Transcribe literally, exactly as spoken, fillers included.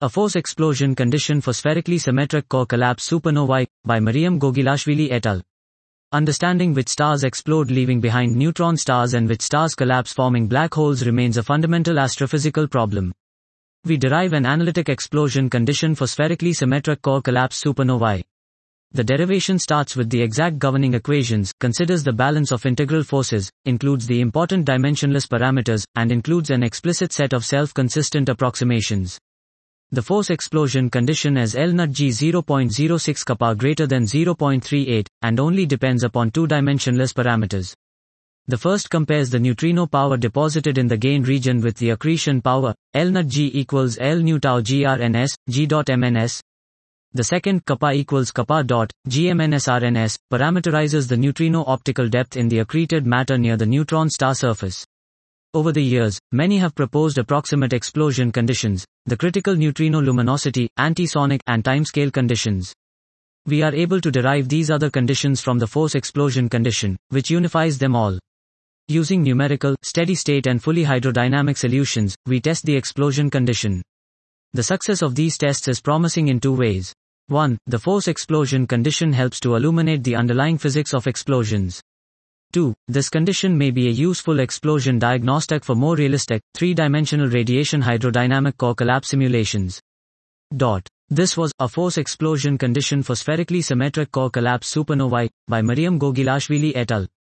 A force explosion condition for spherically symmetric core collapse supernovae, by Maryam Gogilashvili et al. Understanding which stars explode leaving behind neutron stars and which stars collapse forming black holes remains a fundamental astrophysical problem. We derive an analytic explosion condition for spherically symmetric core collapse supernovae. The derivation starts with the exact governing equations, considers the balance of integral forces, includes the important dimensionless parameters, and includes an explicit set of self-consistent approximations. The force explosion condition is L naught G zero point zero six kappa greater than zero point three eight, and only depends upon two dimensionless parameters. The first compares the neutrino power deposited in the gain region with the accretion power, L naught G equals L nu tau G R N S, G dot M N S. The second, kappa equals kappa dot, G M N S R N S, parameterizes the neutrino optical depth in the accreted matter near the neutron star surface. Over the years, many have proposed approximate explosion conditions, the critical neutrino luminosity, anti-sonic, and timescale conditions. We are able to derive these other conditions from the force explosion condition, which unifies them all. Using numerical, steady-state and fully hydrodynamic solutions, we test the explosion condition. The success of these tests is promising in two ways. one. The force explosion condition helps to illuminate the underlying physics of explosions. two. This condition may be a useful explosion diagnostic for more realistic, three-dimensional radiation hydrodynamic core collapse simulations. Dot. This was A Force Explosion Condition for Spherically Symmetric Core Collapse Supernovae, by Maryam Gogilashvili et al.